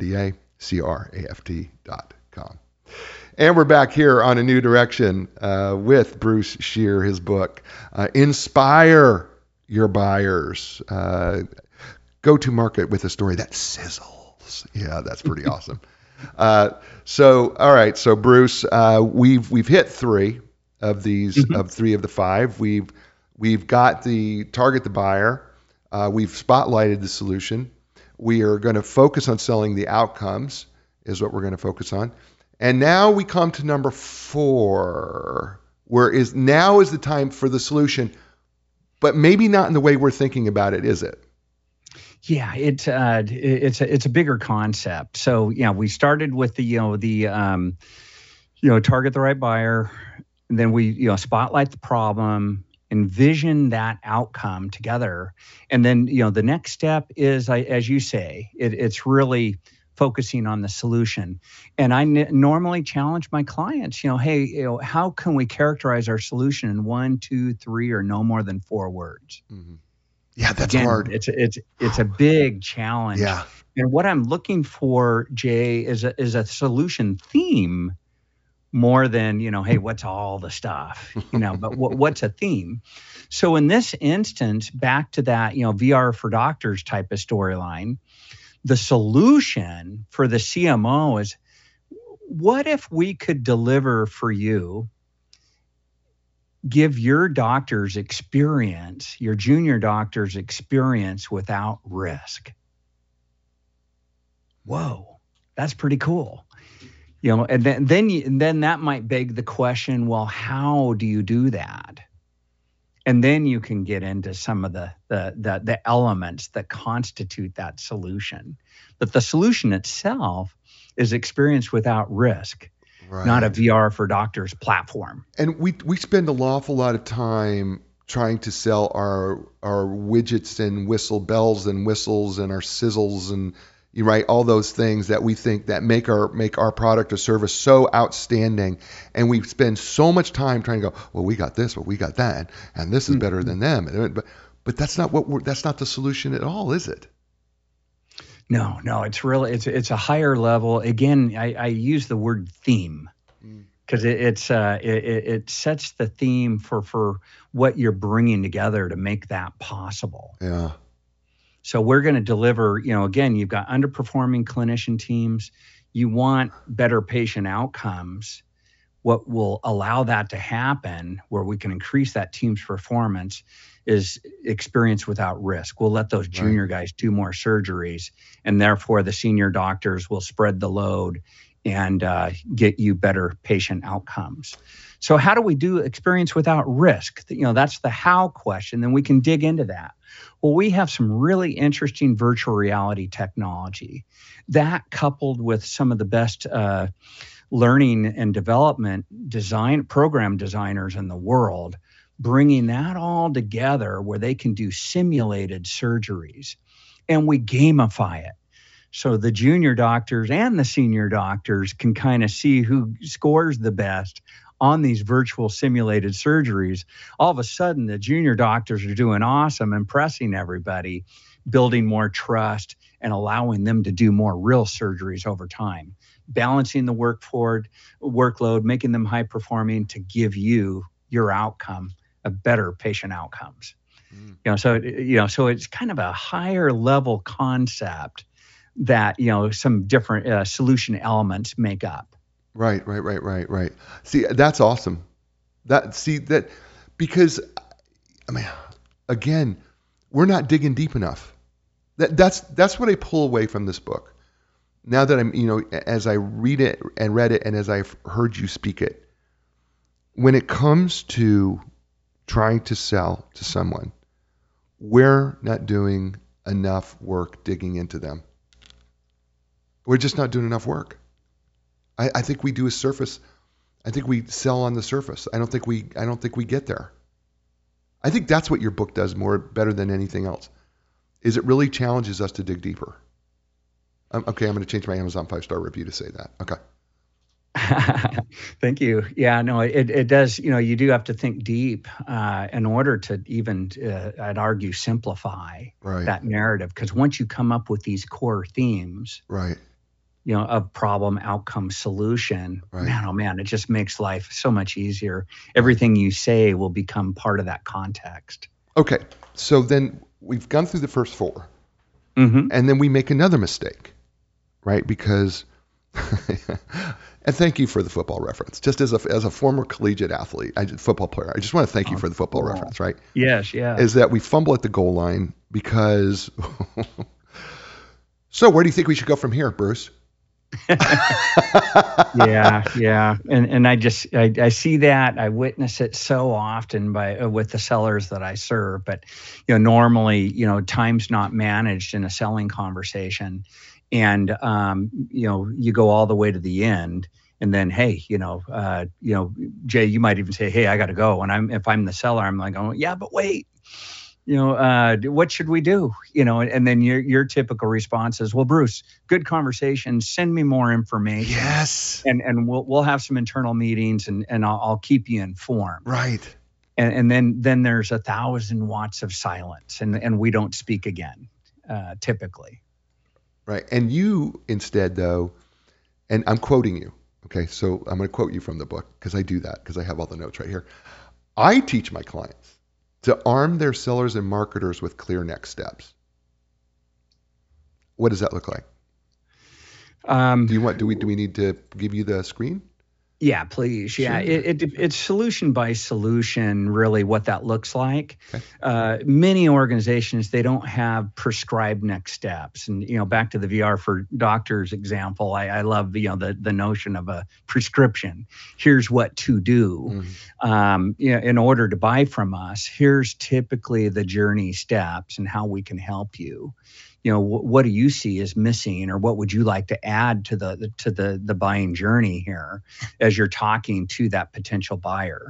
Speaker 2: LINDACRAFT.com. And we're back here on A New Direction with Bruce Scheer, his book, Inspire Your Buyers. Go to market with a story that sizzles. Yeah, that's pretty awesome. So, all right. So, Bruce, we've hit three of these, of three of the five. We've got the target the buyer. We've spotlighted the solution. We are going to focus on selling the outcomes, is what we're going to focus on. And now we come to number 4, now is the time for the solution, but maybe not in the way we're thinking about it, is it?
Speaker 3: Yeah, it's a bigger concept. So we started with the target the right buyer, and then we spotlight the problem, envision that outcome together, and then the next step is, as you say, it's really focusing on the solution. And I normally challenge my clients, hey, how can we characterize our solution in 1, 2, 3, or no more than 4 words?
Speaker 2: Mm-hmm. Yeah, that's
Speaker 3: Again,
Speaker 2: hard.
Speaker 3: It's a big challenge.
Speaker 2: Yeah.
Speaker 3: And what I'm looking for, Jay, is a solution theme more than, hey, what's all the stuff, but what's a theme? So in this instance, back to that, VR for doctors type of storyline, the solution for the CMO is, what if we could deliver for you, give your doctors experience, your junior doctors experience without risk? Whoa, that's pretty cool. And then that might beg the question, well, how do you do that? And then you can get into some of the elements that constitute that solution. But the solution itself is experience without risk, right, not a VR for doctors platform.
Speaker 2: And we spend an awful lot of time trying to sell our widgets and bells and whistles and our sizzles and all those things that we think that make our product or service so outstanding, and we spend so much time trying to go, well, we got this, well, we got that, and this is better than them, but that's not that's not the solution at all, is it?
Speaker 3: No, it's really it's a higher level. Again, I use the word theme because it sets the theme for what you're bringing together to make that possible.
Speaker 2: Yeah.
Speaker 3: So we're going to deliver, again, you've got underperforming clinician teams. You want better patient outcomes. What will allow that to happen, where we can increase that team's performance, is experience without risk. We'll let those junior guys do more surgeries, and therefore the senior doctors will spread the load and get you better patient outcomes. So how do we do experience without risk? That's the how question. Then we can dig into that. Well, we have some really interesting virtual reality technology that, coupled with some of the best learning and development program designers in the world, bringing that all together where they can do simulated surgeries, and we gamify it. So the junior doctors and the senior doctors can kind of see who scores the best on these virtual simulated surgeries. All of a sudden, the junior doctors are doing awesome, impressing everybody, building more trust, and allowing them to do more real surgeries over time, balancing the workload, making them high performing to give you your outcome, a better patient outcomes. So it's kind of a higher level concept that some different solution elements make up.
Speaker 2: Right. See, that's awesome. Because I mean, again, we're not digging deep enough. That's what I pull away from this book. Now that I'm, as I read it, and as I've heard you speak it, when it comes to trying to sell to someone, we're not doing enough work digging into them. We're just not doing enough work. I think we do a surface. I think we sell on the surface. I don't think we get there. I think that's what your book does better than anything else. Is it really challenges us to dig deeper. Okay, I'm going to change my Amazon 5-star review to say that. Okay.
Speaker 3: Thank you. Yeah, no, it does. You do have to think deep in order to even, I'd argue, simplify that narrative. Because once you come up with these core themes,
Speaker 2: right,
Speaker 3: of problem, outcome, solution, man, oh man, it just makes life so much easier. Everything you say will become part of that context.
Speaker 2: Okay, so then we've gone through the first four,
Speaker 3: and
Speaker 2: then we make another mistake, right? Because, and thank you for the football reference. Just as a former collegiate athlete, football player, I just want to thank you for the football reference, right?
Speaker 3: Yes, yeah.
Speaker 2: Is that we fumble at the goal line because. So where do you think we should go from here, Bruce?
Speaker 3: Yeah. And I see that. I witness it so often with the sellers that I serve. But, normally, time's not managed in a selling conversation. And, you go all the way to the end. And then, hey, Jay, you might even say, hey, I got to go. And if I'm the seller, I'm like, oh, yeah, but wait. What should we do? And then your typical response is, well, Bruce, good conversation. Send me more information.
Speaker 2: Yes.
Speaker 3: And we'll have some internal meetings and I'll keep you informed.
Speaker 2: Right.
Speaker 3: And then there's 1,000 watts of silence and we don't speak again, typically.
Speaker 2: Right. And you instead, though, and I'm quoting you. Okay. So I'm going to quote you from the book because I do that because I have all the notes right here. I teach my clients to arm their sellers and marketers with clear next steps. What does that look like? Do we need to give you the screen?
Speaker 3: Yeah, please.
Speaker 2: Sure.
Speaker 3: Yeah, it's solution by solution, really, what that looks like.
Speaker 2: Okay.
Speaker 3: Many organizations, they don't have prescribed next steps. And, back to the VR for Doctors example, I love, the notion of a prescription. Here's what to do. In order to buy from us, here's typically the journey steps and how we can help you. What do you see as missing, or what would you like to add to the buying journey here as you're talking to that potential buyer?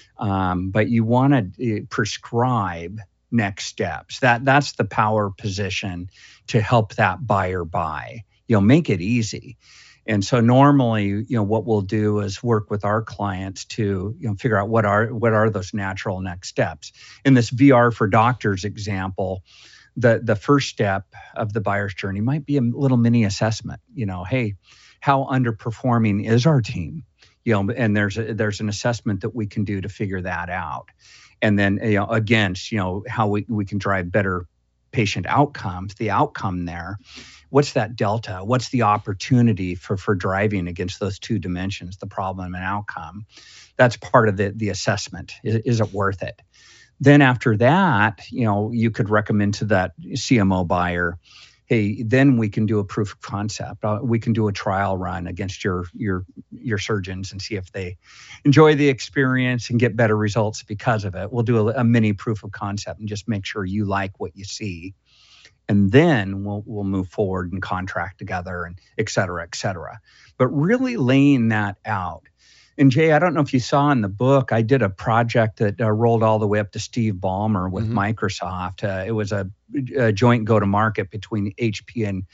Speaker 3: But you want to prescribe next steps. That's the power position to help that buyer buy. Make it easy. And so normally, what we'll do is work with our clients to, figure out what are those natural next steps. In this VR for Doctors example, the first step of the buyer's journey might be a little mini assessment. Hey, how underperforming is our team? And there's an assessment that we can do to figure that out. And then, against, how we can drive better patient outcomes, the outcome there. What's that delta? What's the opportunity for driving against those two dimensions, the problem and outcome? That's part of the assessment. Is it worth it? Then after that, you could recommend to that CMO buyer, hey, then we can do a proof of concept. We can do a trial run against your surgeons and see if they enjoy the experience and get better results because of it. We'll do a mini proof of concept and just make sure you like what you see. And then we'll move forward and contract together and et cetera, et cetera. But really laying that out. And Jay, I don't know if you saw in the book, I did a project that rolled all the way up to Steve Ballmer with Microsoft. It was a joint go-to-market between HP and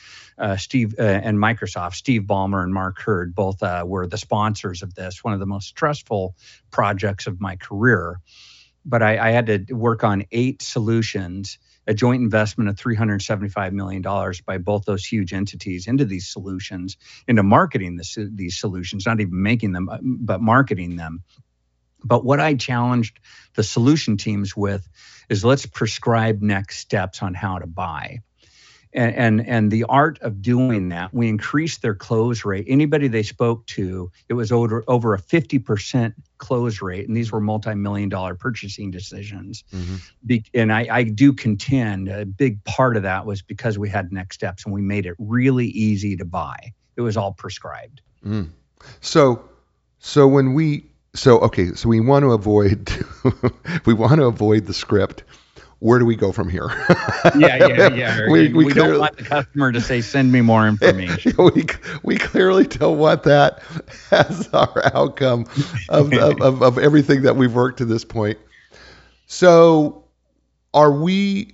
Speaker 3: and Microsoft. Steve Ballmer and Mark Hurd both were the sponsors of this, one of the most stressful projects of my career. But I had to work on 8 solutions, a joint investment of $375 million by both those huge entities into these solutions, into marketing these solutions, not even making them, but marketing them. But what I challenged the solution teams with is let's prescribe next steps on how to buy. And the art of doing that, we increased their close rate. Anybody they spoke to, it was over a 50% close rate, and these were multi-million-dollar purchasing decisions. And I do contend a big part of that was because we had next steps and we made it really easy to buy. It was all prescribed.
Speaker 2: So we want to avoid the script. Where do we go from here?
Speaker 3: Yeah. We don't want the customer to say, send me more information.
Speaker 2: We clearly don't want that as our outcome of everything that we've worked to this point. So are we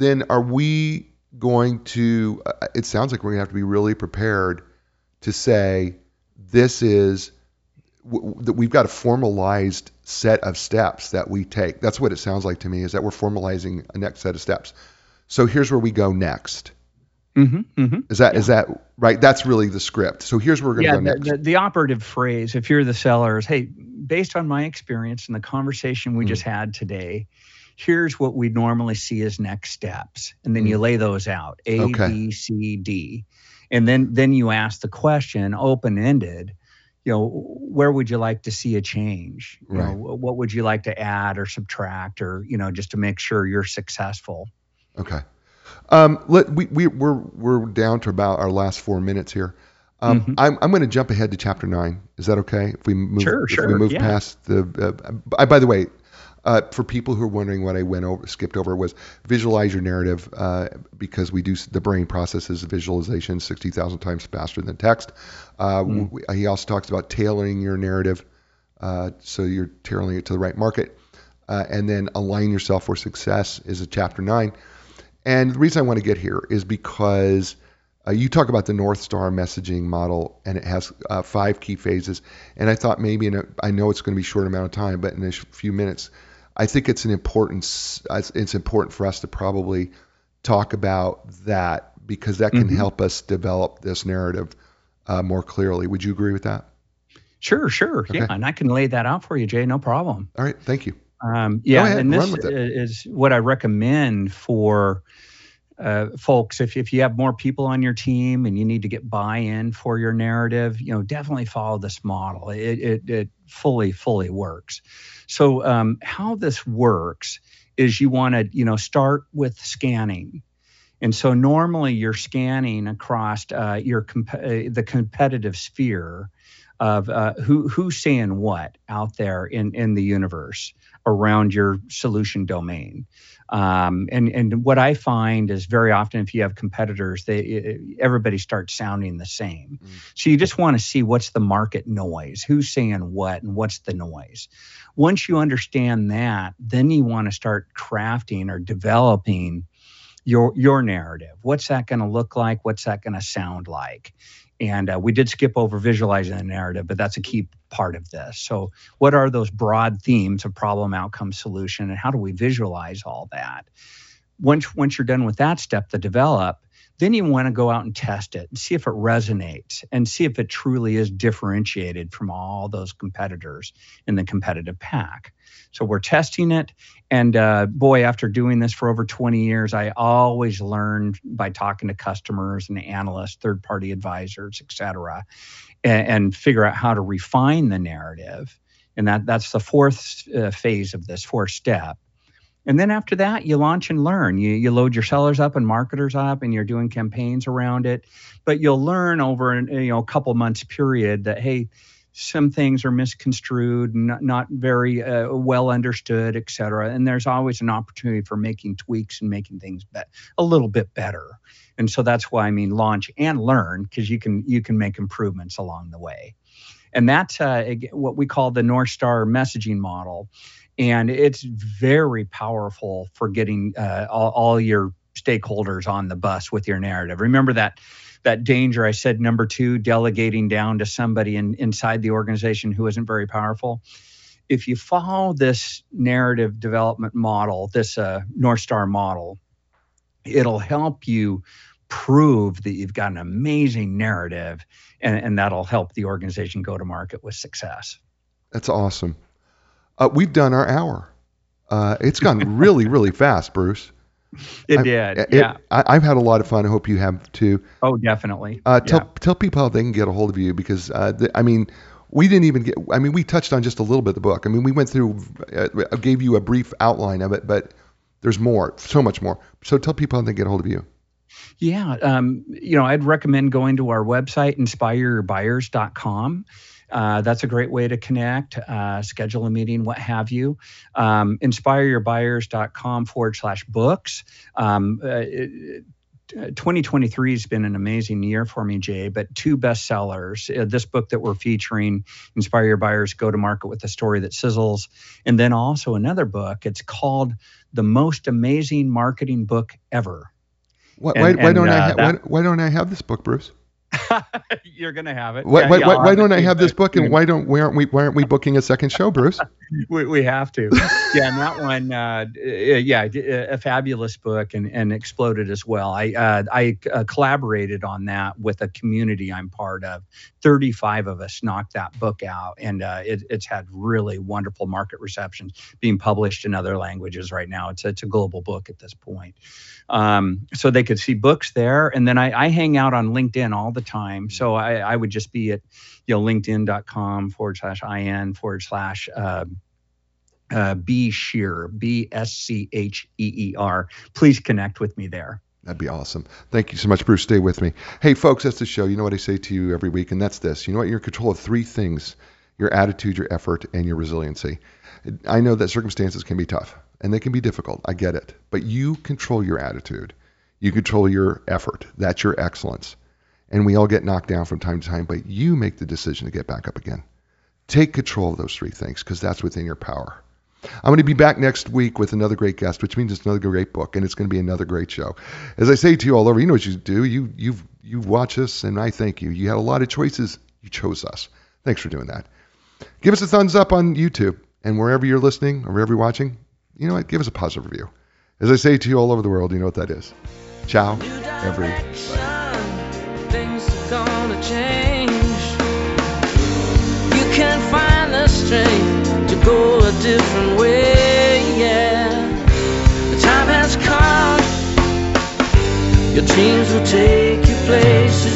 Speaker 2: going to, it sounds like we're going to have to be really prepared to say, this is, that we've got a formalized set of steps that we take. That's what it sounds like to me, is that we're formalizing a next set of steps. So here's where we go next. Is that right? That's really the script. So here's where we're going to go next.
Speaker 3: The operative phrase, if you're the seller, is, hey, based on my experience and the conversation we just had today, here's what we normally see as next steps. And then you lay those out, A, B, C, D. And then you ask the question, open-ended, where would you like to see a change? What would you like to add or subtract, or, just to make sure you're successful?
Speaker 2: Okay. We're down to about our last 4 minutes here. I'm going to jump ahead to chapter 9. Is that okay? If we move, past the, by the way, for people who are wondering what I skipped over was visualize your narrative, because the brain processes visualization 60,000 times faster than text. He also talks about tailoring your narrative, so you're tailoring it to the right market, and then align yourself for success is a chapter 9. And the reason I want to get here is because you talk about the North Star messaging model, and it has 5 key phases. And I thought maybe, I know it's going to be a short amount of time, but in a few minutes, I think it's important for us to probably talk about that, because that can help us develop this narrative more clearly. Would you agree with that?
Speaker 3: Sure. Okay. Yeah, and I can lay that out for you, Jay. No problem.
Speaker 2: All right. Thank you.
Speaker 3: And this is what I recommend for folks. If you have more people on your team and you need to get buy-in for your narrative, definitely follow this model. It fully works. So how this works is you want to, start with scanning. And so normally you're scanning across the competitive sphere of who's saying what out there in the universe around your solution domain. And what I find is very often, if you have competitors, everybody starts sounding the same. So you just want to see what's the market noise, who's saying what, and what's the noise. Once you understand that, then you want to start crafting or developing your narrative. What's that going to look like? What's that going to sound like? And we did skip over visualizing the narrative, but that's a key part of this. So what are those broad themes of problem, outcome, solution, and how do we visualize all that? Once you're done with that step, the develop, then you want to go out and test it and see if it resonates and see if it truly is differentiated from all those competitors in the competitive pack. So we're testing it. And after doing this for over 20 years, I always learned by talking to customers and analysts, third-party advisors, et cetera, and figure out how to refine the narrative. And that's the fourth phase of this, fourth step. And then after that, you launch and learn. You load your sellers up and marketers up, and you're doing campaigns around it. But you'll learn over a couple months period that, hey, some things are misconstrued, not very well understood, et cetera. And there's always an opportunity for making tweaks and making things a little bit better. And so that's why launch and learn, because you can make improvements along the way. And that's what we call the North Star messaging model. And it's very powerful for getting all your stakeholders on the bus with your narrative. Remember that danger I said, number 2, delegating down to somebody inside the organization who isn't very powerful. If you follow this narrative development model, this North Star model, it'll help you prove that you've got an amazing narrative, and that'll help the organization go to market with success.
Speaker 2: That's awesome. We've done our hour. It's gone really, really fast, Bruce.
Speaker 3: It did. Yeah.
Speaker 2: I've had a lot of fun. I hope you have too.
Speaker 3: Oh, definitely.
Speaker 2: Tell people how they can get a hold of you, because we didn't even we touched on just a little bit of the book. We went through, gave you a brief outline of it, but there's more, so much more. So tell people how they can get a hold of you.
Speaker 3: Yeah. I'd recommend going to our website, inspireyourbuyers.com. That's a great way to connect, schedule a meeting, what have you. Inspireyourbuyers.com/books. 2023 has been an amazing year for me, Jay, but 2 bestsellers. This book that we're featuring, Inspire Your Buyers, Go to Market with a Story That Sizzles. And then also another book. It's called The Most Amazing Marketing Book Ever.
Speaker 2: Why don't I have this book, Bruce?
Speaker 3: You're gonna have it.
Speaker 2: Why don't I have this book, and why aren't we booking a second show, Bruce?
Speaker 3: we have to. Yeah, and that one, a fabulous book, and exploded as well. I collaborated on that with a community I'm part of. 35 of us knocked that book out, and it's had really wonderful market reception, being published in other languages right now. It's a global book at this point. So they could see books there, and then I hang out on LinkedIn all the time. So I would just be at LinkedIn.com/in/BScheer, BSCHEER. Please connect with me there.
Speaker 2: That'd be awesome. Thank you so much, Bruce. Stay with me. Hey, folks, that's the show. You know what I say to you every week, and that's this. You know what? You're in control of 3 things: your attitude, your effort, and your resiliency. I know that circumstances can be tough, and they can be difficult. I get it. But you control your attitude. You control your effort. That's your excellence. And we all get knocked down from time to time, but you make the decision to get back up again. Take control of those 3 things, because that's within your power. I'm going to be back next week with another great guest, which means it's another great book, and it's going to be another great show. As I say to you all over, you know what you do. You watch us, and I thank you. You had a lot of choices. You chose us. Thanks for doing that. Give us a thumbs up on YouTube, and wherever you're listening or wherever you're watching, you know what? Give us a positive review. As I say to you all over the world, you know what that is. Ciao, everybody.
Speaker 1: Things are gonna change. You can find the strength to go a different way, yeah. The time has come. Your dreams will take you places.